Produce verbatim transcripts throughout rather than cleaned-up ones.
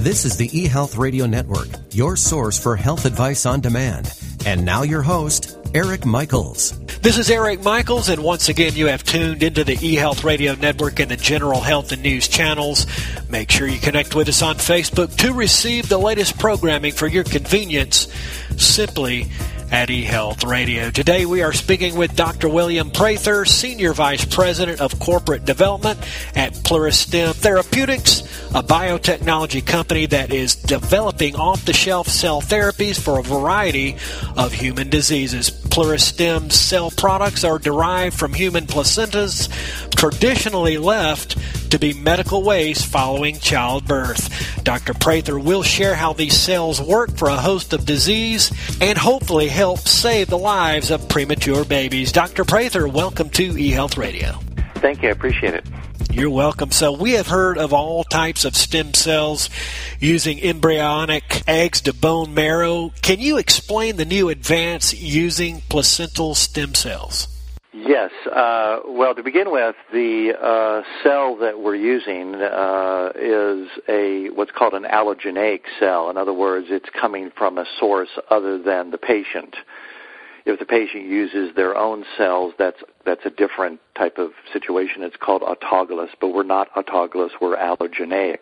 This is the eHealth Radio Network, your source for health advice on demand. And now your host, Eric Michaels. This is Eric Michaels, and once again you have tuned into the eHealth Radio Network and the General Health and News channels. Make sure you connect with us on Facebook to receive the latest programming for your convenience, simply at eHealth Radio. Today we are speaking with Doctor William Prather, Senior Vice President of Corporate Development at Pluristem Therapeutics, a biotechnology company that is developing off-the-shelf cell therapies for a variety of human diseases. Pluristem's cell products are derived from human placentas, traditionally left to be medical waste following childbirth. Doctor Prather will share how these cells work for a host of disease and hopefully help save the lives of premature babies. Doctor Prather, welcome to eHealth Radio. Thank you. I appreciate it. You're welcome. So we have heard of all types of stem cells using embryonic eggs to bone marrow. Can you explain the new advance using placental stem cells? Yes. Uh, well, to begin with, the uh, cell that we're using uh, is a what's called an allogeneic cell. In other words, it's coming from a source other than the patient. If the patient uses their own cells, that's that's a different type of situation. It's called autologous, but we're not autologous. We're allogeneic.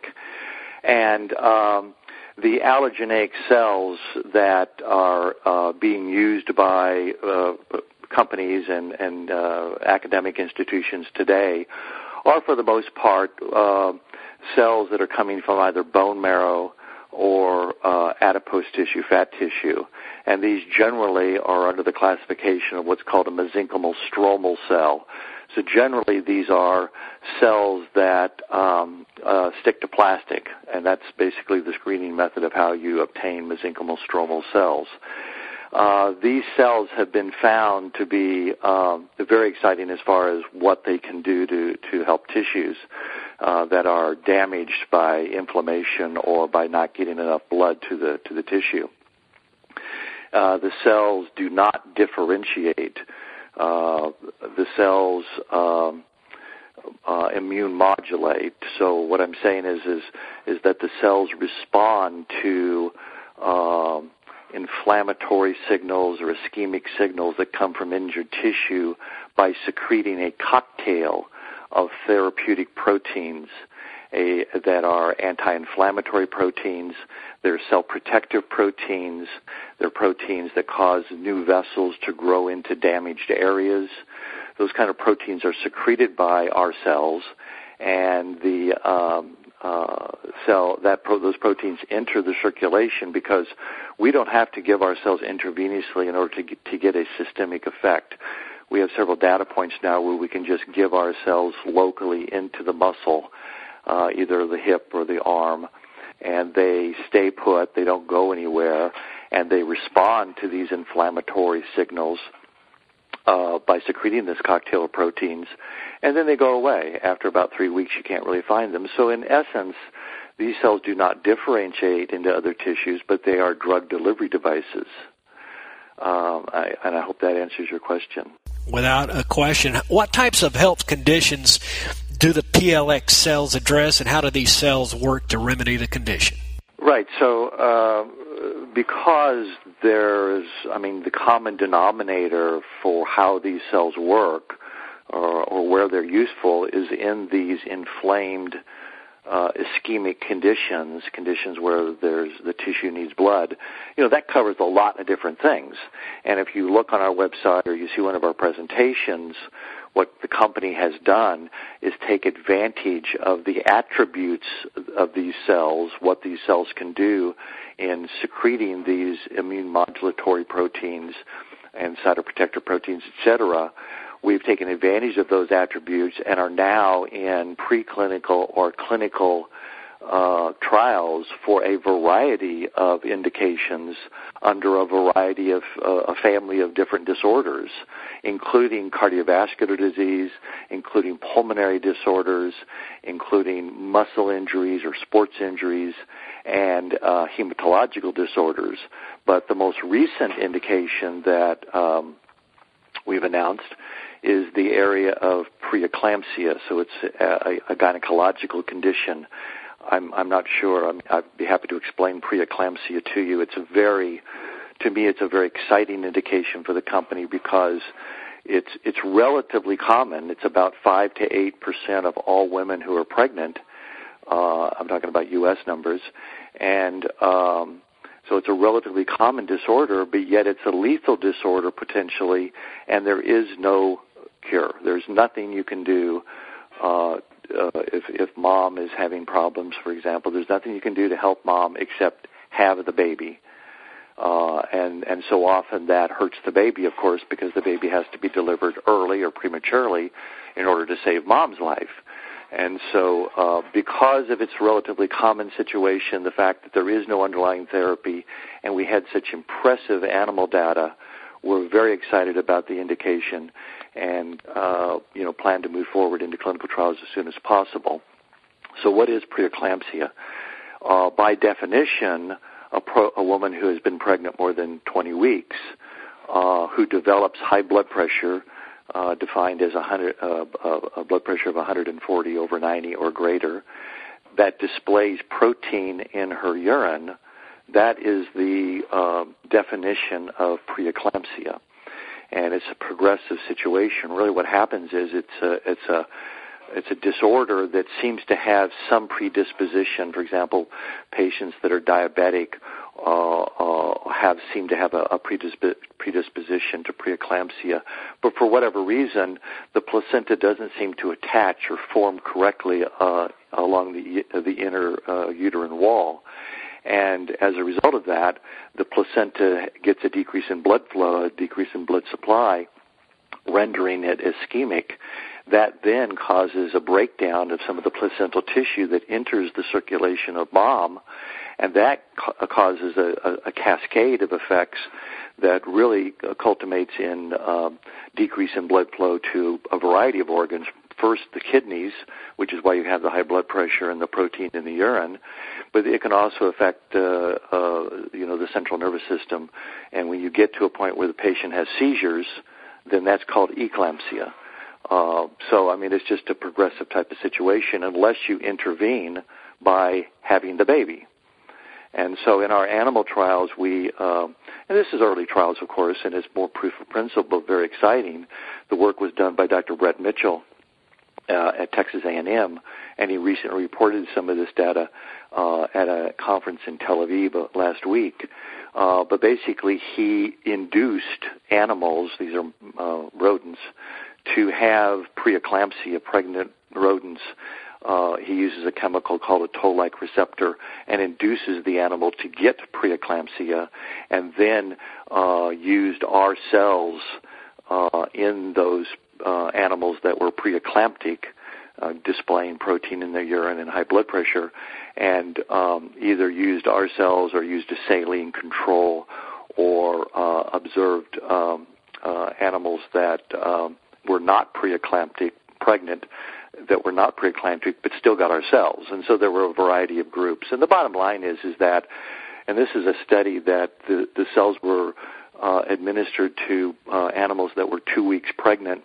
And um, the allogeneic cells that are uh, being used by uh, companies and, and uh, academic institutions today are, for the most part, uh, cells that are coming from either bone marrow or uh, adipose tissue, fat tissue. And these generally are under the classification of what's called a mesenchymal stromal cell. So generally these are cells that um, uh, stick to plastic, and that's basically the screening method of how you obtain mesenchymal stromal cells. Uh, these cells have been found to be um, very exciting as far as what they can do to, to help tissues uh, that are damaged by inflammation or by not getting enough blood to the to the tissue. Uh, the cells do not differentiate. Uh, the cells um, uh, immune modulate. So what I'm saying is is is that the cells respond to um, inflammatory signals or ischemic signals that come from injured tissue by secreting a cocktail of therapeutic proteins a, that are anti-inflammatory proteins. They're cell protective proteins. They're proteins that cause new vessels to grow into damaged areas. Those kind of proteins are secreted by our cells, and the um, uh, cell that pro- those proteins enter the circulation because we don't have to give our cells intravenously in order to get, to get a systemic effect. We have several data points now where we can just give our cells locally into the muscle, uh, either the hip or the arm, and they stay put, they don't go anywhere, and they respond to these inflammatory signals uh, by secreting this cocktail of proteins, and then they go away. After about three weeks, you can't really find them. So in essence, these cells do not differentiate into other tissues, but they are drug delivery devices. Um, I, and I hope that answers your question. Without a question. What types of health conditions do the P L X cells address, and how do these cells work to remedy the condition? Right. So uh, because there's, I mean, the common denominator for how these cells work or, or where they're useful is in these inflamed uh, ischemic conditions, conditions where there's the tissue needs blood. You know, that covers a lot of different things. And if you look on our website or you see one of our presentations, what the company has done is take advantage of the attributes of these cells, what these cells can do in secreting these immune modulatory proteins and cytoprotector proteins, et cetera. We've taken advantage of those attributes and are now in preclinical or clinical uh, trials for a variety of indications under a variety of uh, a family of different disorders, including cardiovascular disease, including pulmonary disorders, including muscle injuries or sports injuries, and uh, hematological disorders. But the most recent indication that um, we've announced is the area of preeclampsia. So it's a, a gynecological condition I'm, I'm not sure. I'm, I'd be happy to explain preeclampsia to you. It's a very, to me, it's a very exciting indication for the company because it's it's relatively common. It's about five to eight percent of all women who are pregnant. Uh, I'm talking about U S numbers, and um, so it's a relatively common disorder, but yet it's a lethal disorder potentially, and there is no cure. There's nothing you can do. Uh, uh, if, if mom is having problems, for example, there's nothing you can do to help mom except have the baby. Uh, and, and so often that hurts the baby, of course, because the baby has to be delivered early or prematurely in order to save mom's life. And so uh, because of its relatively common situation, the fact that there is no underlying therapy, and we had such impressive animal data, we're very excited about the indication and, uh, you know, plan to move forward into clinical trials as soon as possible. So what is preeclampsia? Uh, by definition, a, pro, a woman who has been pregnant more than twenty weeks, uh, who develops high blood pressure, uh, defined as a, hundred, uh, a blood pressure of one hundred forty over ninety or greater, that displays protein in her urine, that is the uh, definition of preeclampsia. And it's a progressive situation. Really what happens is it's a, it's a It's a disorder that seems to have some predisposition. For example, patients that are diabetic uh, uh, have seem to have a, a predisp- predisposition to preeclampsia. But for whatever reason, the placenta doesn't seem to attach or form correctly uh, along the, the inner uh, uterine wall. And as a result of that, the placenta gets a decrease in blood flow, a decrease in blood supply, rendering it ischemic. That then causes a breakdown of some of the placental tissue that enters the circulation of mom, and that ca- causes a, a, a cascade of effects that really uh, culminates in uh, decrease in blood flow to a variety of organs. First, the kidneys, which is why you have the high blood pressure and the protein in the urine, but it can also affect, uh, uh, you know, the central nervous system. And when you get to a point where the patient has seizures, then that's called eclampsia. Uh, so, I mean, it's just a progressive type of situation unless you intervene by having the baby. And so in our animal trials, we, uh, and this is early trials, of course, and it's more proof of principle, very exciting. The work was done by Doctor Brett Mitchell uh, at Texas A and M, and he recently reported some of this data uh, at a conference in Tel Aviv last week. Uh, but basically, he induced animals, these are uh, rodents, to have preeclampsia, pregnant rodents. Uh, he uses a chemical called a toll-like receptor and induces the animal to get preeclampsia, and then uh, used our cells uh, in those uh, animals that were preeclamptic, uh, displaying protein in their urine and high blood pressure, and um, either used our cells or used a saline control or uh, observed um, uh, animals that um, were not preeclamptic, pregnant, that were not preeclamptic, but still got our cells. And so there were a variety of groups. And the bottom line is, is that, and this is a study that the, the cells were uh, administered to uh, animals that were two weeks pregnant,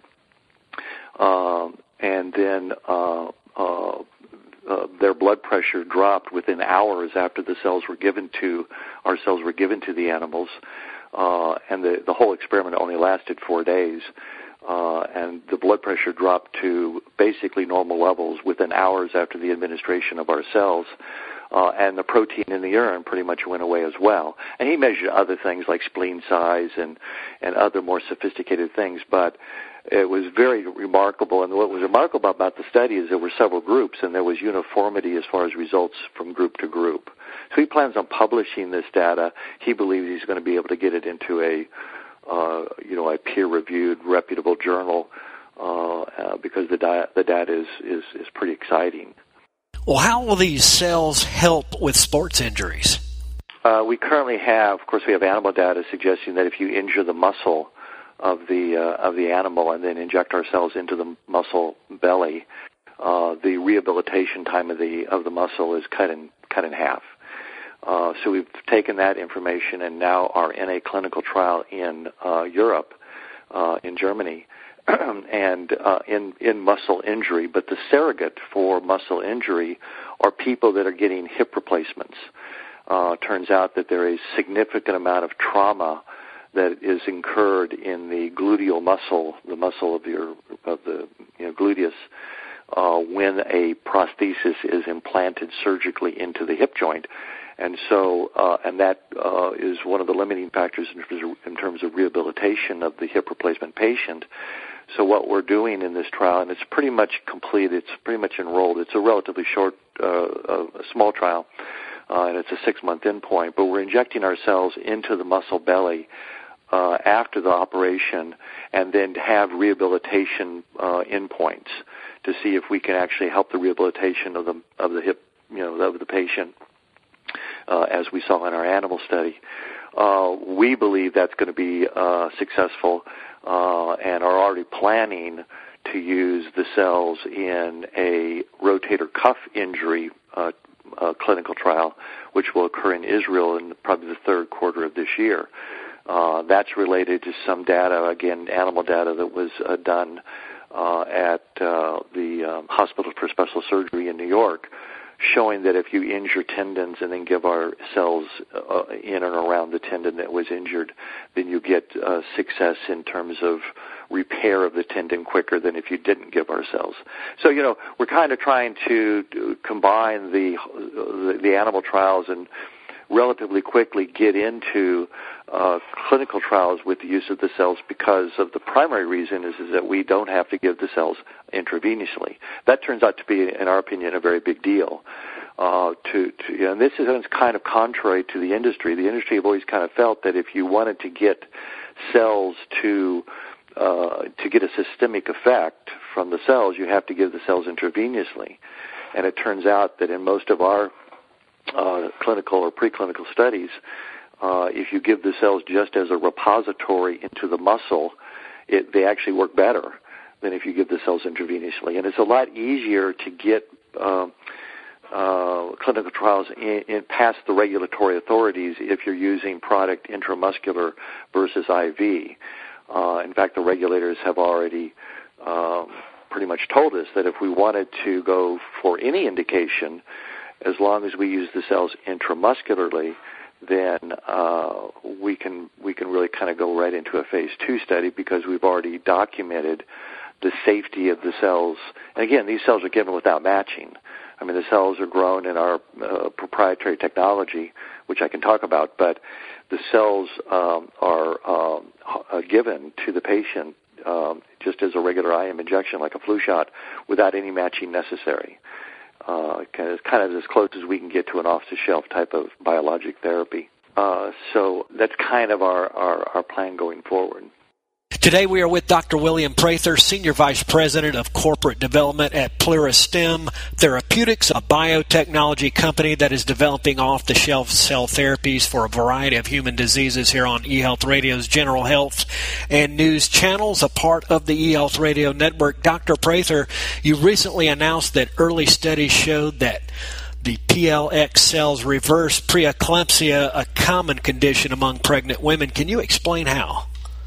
um, and then uh, uh, uh, their blood pressure dropped within hours after the cells were given to, our cells were given to the animals, uh, and the, the whole experiment only lasted four days. Uh, and the blood pressure dropped to basically normal levels within hours after the administration of our cells, uh, and the protein in the urine pretty much went away as well. And he measured other things like spleen size and, and other more sophisticated things, but it was very remarkable. And what was remarkable about the study is there were several groups, and there was uniformity as far as results from group to group. So he plans on publishing this data. He believes he's going to be able to get it into a Uh, you know, a peer-reviewed, reputable journal, uh, uh, because the, di- the data is, is, is pretty exciting. Well, how will these cells help with sports injuries? Uh, we currently have, of course, we have animal data suggesting that if you injure the muscle of the uh, of the animal and then inject our cells into the muscle belly, uh, the rehabilitation time of the of the muscle is cut in cut in half. Uh, so we've taken that information and now are in a clinical trial in uh, Europe, uh, in Germany, and uh, in, in muscle injury. But the surrogate for muscle injury are people that are getting hip replacements. Uh, turns out that there is a significant amount of trauma that is incurred in the gluteal muscle, the muscle of your of the you know, gluteus, uh, when a prosthesis is implanted surgically into the hip joint. And so, uh, and that uh, is one of the limiting factors in terms, of, in terms of rehabilitation of the hip replacement patient. So what we're doing in this trial, and it's pretty much complete, it's pretty much enrolled. It's a relatively short, uh, a small trial, uh, and it's a six-month endpoint. But we're injecting ourselves into the muscle belly uh, after the operation, and then have rehabilitation uh, endpoints to see if we can actually help the rehabilitation of the of the hip, you know, of the patient. Uh, as we saw in our animal study. Uh, we believe that's going to be uh, successful uh, and are already planning to use the cells in a rotator cuff injury uh, uh, clinical trial, which will occur in Israel in probably the third quarter of this year. Uh, that's related to some data, again, animal data that was uh, done uh, at uh, the um, Hospital for Special Surgery in New York, showing that if you injure tendons and then give our cells uh, in and around the tendon that was injured, then you get uh, success in terms of repair of the tendon quicker than if you didn't give our cells. So, you know, we're kind of trying to combine the the, the animal trials and relatively quickly get into uh, clinical trials with the use of the cells, because of the primary reason is, is that we don't have to give the cells intravenously. That turns out to be, in our opinion, a very big deal. Uh, to, to, and this is kind of contrary to the industry. The industry have always kind of felt that if you wanted to get cells to uh, to get a systemic effect from the cells, you have to give the cells intravenously. And it turns out that in most of our Uh, clinical or preclinical studies, uh, if you give the cells just as a repository into the muscle, it, they actually work better than if you give the cells intravenously. And it's a lot easier to get uh, uh, clinical trials in, in past the regulatory authorities if you're using product intramuscular versus I V. Uh, in fact, the regulators have already um, pretty much told us that if we wanted to go for any indication, as long as we use the cells intramuscularly, then uh, we can we can really kind of go right into a phase two study, because we've already documented the safety of the cells. And again, these cells are given without matching. I mean, the cells are grown in our uh, proprietary technology, which I can talk about, but the cells um, are um, uh, given to the patient um, just as a regular I M injection, like a flu shot, without any matching necessary. Uh, kind of as close as we can get to an off-the-shelf type of biologic therapy. Uh, so that's kind of our, our, our plan going forward. Today we are with Doctor William Prather, Senior Vice President of Corporate Development at Pluristem Therapeutics, a biotechnology company that is developing off-the-shelf cell therapies for a variety of human diseases here on eHealth Radio's General Health and News channels, a part of the eHealth Radio Network. Doctor Prather, you recently announced that early studies showed that the P L X cells reverse preeclampsia, a common condition among pregnant women. Can you explain how?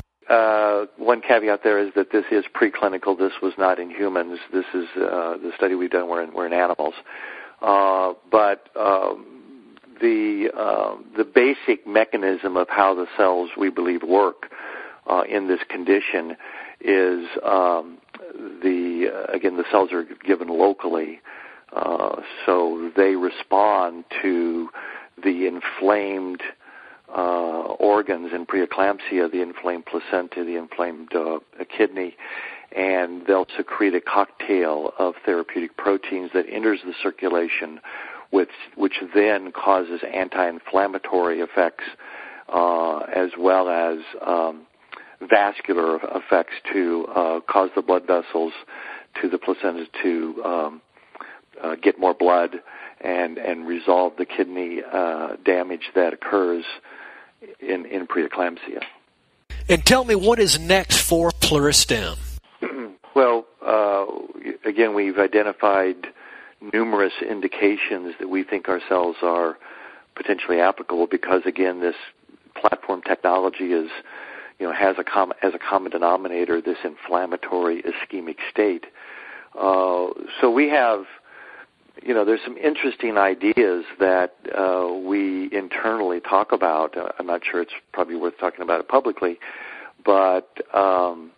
Uh, one caveat there is that this is preclinical. This was not in humans. This is uh, the study we've done. We're in, we're in animals. Uh, but um, the uh, the basic mechanism of how the cells, we believe, work uh, in this condition is um, the uh, again the cells are given locally, uh, so they respond to the inflamed Uh, organs in preeclampsia, the inflamed placenta, the inflamed uh, kidney, and they'll secrete a cocktail of therapeutic proteins that enters the circulation, which, which then causes anti-inflammatory effects uh, as well as um, vascular effects to uh, cause the blood vessels to the placenta to um, uh, get more blood and, and resolve the kidney uh, damage that occurs in, in preeclampsia. And tell me, what is next for Pluristem? Well, uh, again, we've identified numerous indications that we think our cells are potentially applicable, because, again, this platform technology is, you know, has a com- as a common denominator this inflammatory ischemic state. Uh, so we have, you know, there's some interesting ideas that uh, we internally talk about. Uh, I'm not sure it's probably worth talking about it publicly, but um,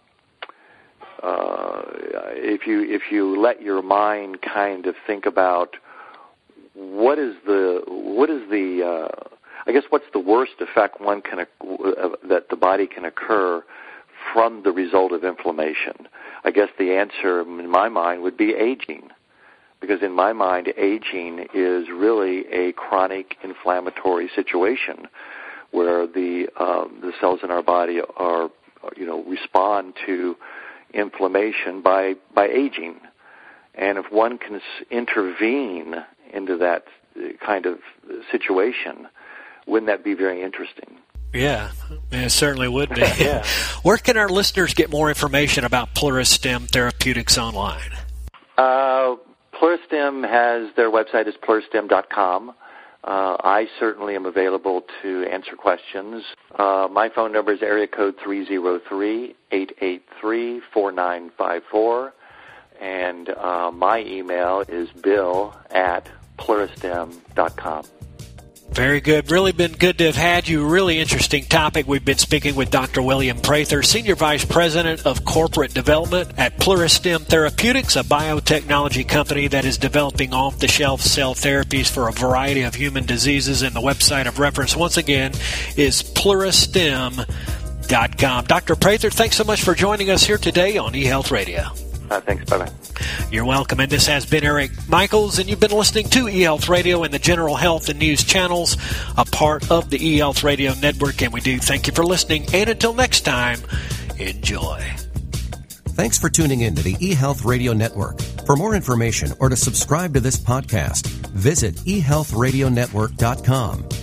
uh, if you if you let your mind kind of think about what is the what is the uh, I guess what's the worst effect one can uh, that the body can occur from the result of inflammation? I guess the answer in my mind would be aging. Because in my mind, aging is really a chronic inflammatory situation where the um, the cells in our body are, you know, respond to inflammation by by aging. And if one can s- intervene into that kind of situation, wouldn't that be very interesting? Yeah, it certainly would be. Yeah. Where can our listeners get more information about Pluristem Therapeutics online? Uh, Pluristem has, their website is pluristem dot com. Uh, I certainly am available to answer questions. Uh, my phone number is area code three oh three, eight eight three, four nine five four. And uh, my email is bill at pluristem dot com. Very good. Really been good to have had you. Really interesting topic. We've been speaking with Doctor William Prather, Senior Vice President of Corporate Development at Pluristem Therapeutics, a biotechnology company that is developing off-the-shelf cell therapies for a variety of human diseases. And the website of reference, once again, is pluristem dot com. Doctor Prather, thanks so much for joining us here today on eHealth Radio. Uh, thanks. Bye-bye. You're welcome. And this has been Eric Michaels, and you've been listening to eHealth Radio and the General Health and News channels, a part of the eHealth Radio Network. And we do thank you for listening. And until next time, enjoy. Thanks for tuning in to the eHealth Radio Network. For more information or to subscribe to this podcast, visit e health radio network dot com.